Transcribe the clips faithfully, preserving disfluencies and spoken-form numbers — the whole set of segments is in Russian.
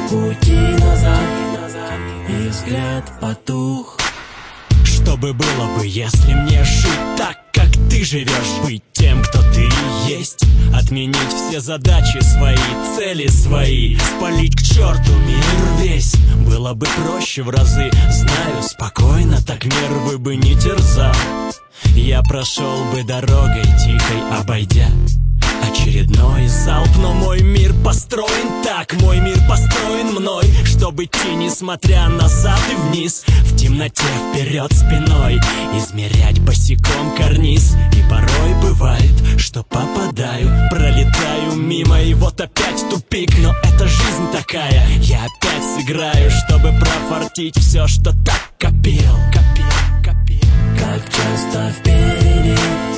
пути назад, и взгляд потух. Что бы было бы, если мне жить так, как ты живешь? Быть тем, кто ты есть, отменить все задачи свои, цели свои, спалить к черту мир весь. Было бы проще в разы, знаю, спокойно, так нервы бы не терзал. Я прошел бы дорогой тихой, обойдя очередной залп. Но мой мир построен так, мой мир построен мной, чтобы идти, несмотря назад и вниз, в темноте вперед спиной, измерять босиком карниз. И порой бывает, что попадаю, пролетаю мимо, и вот опять тупик. Но это жизнь такая, я опять сыграю, чтобы профартить все, что так копил, копил, копил. Как часто впереди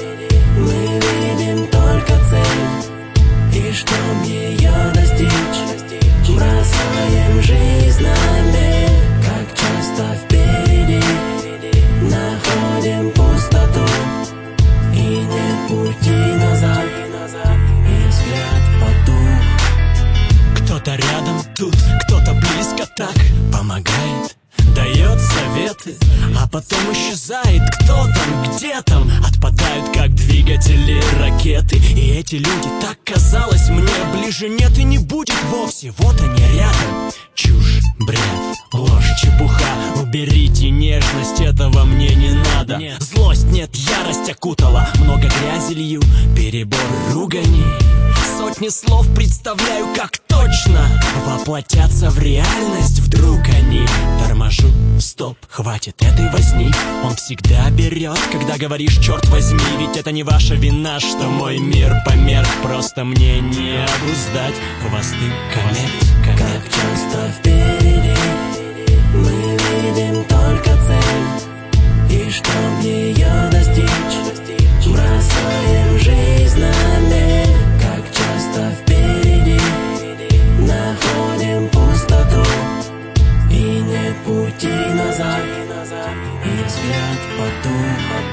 мы видим только цель, и чтоб ее достичь, бросаем жизнь на мель. Как часто впереди находим пустоту, и нет пути назад, и взгляд потух. Кто-то рядом тут, кто-то близко так помогает, дает советы, а потом исчезает. Кто там, где там, отпадают как двигатели ракеты. И эти люди, так казалось мне, ближе нет и не будет вовсе. Вот они рядом. Чушь, бред, ложь, чепуха. Уберите нежность, этого мне не надо. Злость, нет, ярость окутала, много грязи лью, перебор ругани. Сотни слов представляю, как точно воплотятся в реальность. Вдруг они торможу, стоп, хватит этой возни. Он всегда берет, когда говоришь черт возьми. Ведь это не ваша вина, что мой мир померк. Просто мне не обуздать хвосты комет. Как часто впереди мы видим только цель, и чтоб ее достичь, бросаем жизнь на мель. Как часто впереди находим пустоту, и нет пути назад, и взгляд потух.